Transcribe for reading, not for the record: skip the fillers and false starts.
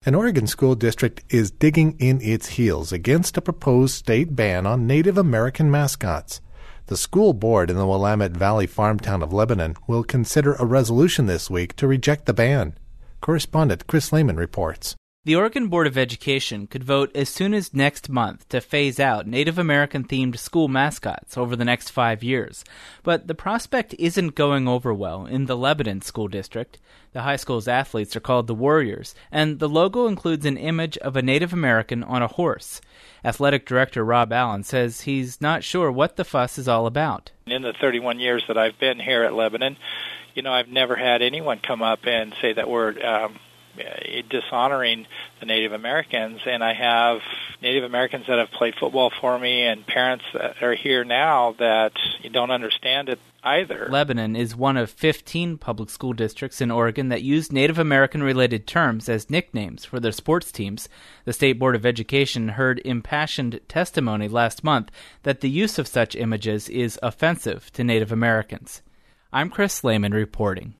An Oregon school district is digging in its heels against a proposed state ban on Native American mascots. The school board in the Willamette Valley farm town of Lebanon will consider a resolution this week to reject the ban. Correspondent Chris Lehman reports. The Oregon Board of Education could vote as soon as next month to phase out Native American-themed school mascots over the next 5 years. But the prospect isn't going over well in the Lebanon School District. The high school's athletes are called the Warriors, and the logo includes an image of a Native American on a horse. Athletic Director Rob Allen says he's not sure what the fuss is all about. In the 31 years that I've been here at Lebanon, I've never had anyone come up and say that we're dishonoring the Native Americans, and I have Native Americans that have played football for me and parents that are here now that don't understand it either. Lebanon is one of 15 public school districts in Oregon that use Native American-related terms as nicknames for their sports teams. The State Board of Education heard impassioned testimony last month that the use of such images is offensive to Native Americans. I'm Chris Lehman reporting.